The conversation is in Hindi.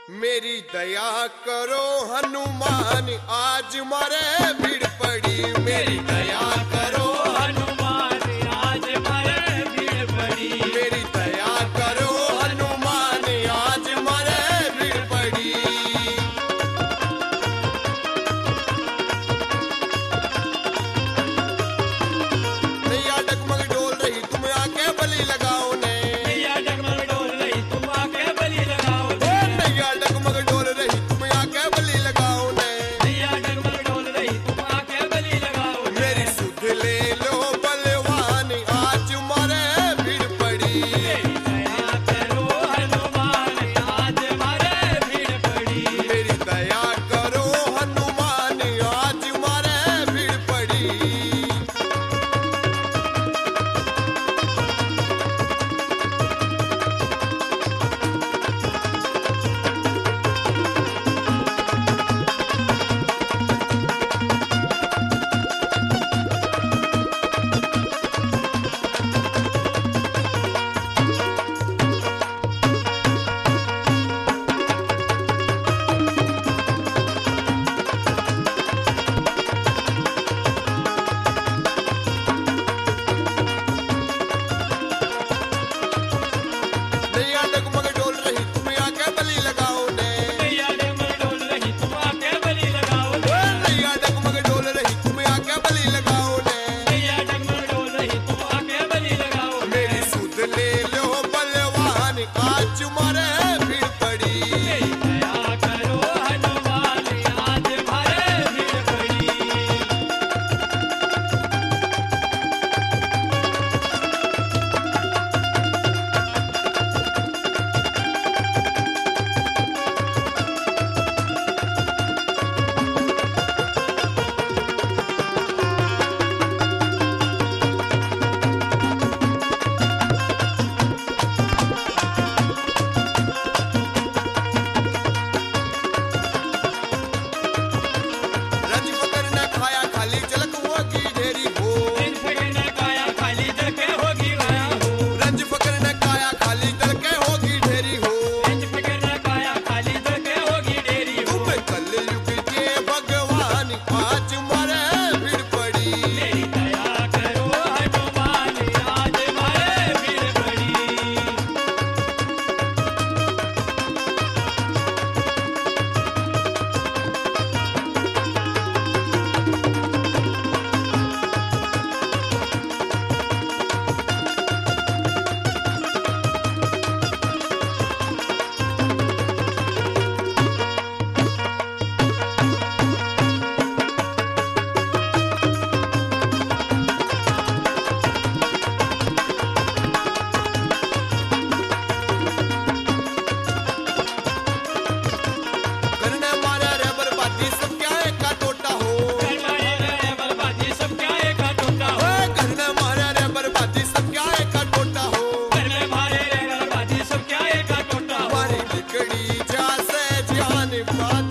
मेरी दया करो हनुमान, आज मारे भीड़ पड़ी। मेरी दया करो हनुमान, आज मारे भीड़ पड़ी। मेरी दया करो हनुमान, आज मारे भीड़ पड़ी। नैया डगमग डोल रही, तुम आके बलि लगाओ ने। नैया डगमग डोल रही, तुम आके बलि लगाओ ने। नैया डगमग डोल रही, तुम आके बलि लगाओ ने। नैया डगमग डोल रही, तुम आके बलि लगाओ ने। मेरी सुध ले लो बलवान, आज मारे भीड़ पड़ी। मेरी दया करो हनुमान, आज मारे भीड़ पड़ी। मेरी दया करो हनुमान, आज मारे भीड़ पड़ी। नैया डगमग डोल रही, तुम आके बलि लगाओ ने। नैया डगमग डोल रही, तुम आके बलि लगाओ ने। नैया डगमग डोल रही, तुम आके बलि लगाओ ने। नैया डगमग डोल रही, तुम आके बलि लगाओ ने। मेरी सुध ले लो बलवान, आज मारे भीड़ पड़ी। मेरी दया करो हनुमान, आज मारे भीड़ पड़ी। रज फकर ने खाया खाली, झलक होगी ढेरी हो। इन फकर ने काया खाली जलके होगी गाया हो। रज फकर ने खाया खाली, झलके होगी ढेरी हो। इन फकर ने काया खाली जलके होगी डेरी हो। तुम कलयुग के भगवान, आज मारे भीड़ पड़ी। मेरी दया करो हनुमान, आज मारे भीड़ पड़ी। करने मारे रे बर्बादी, सब क्या एक का टोटा हो। कर मारे रे बर्बादी, सब क्या एक का टोटा हो। ओए करने मारे रे बर्बादी, सब क्या एक का टोटा हो। कर में मारे रे बर्बादी, सब क्या एक का टोटा हो। हमारी बिगड़ी जा से जान, बात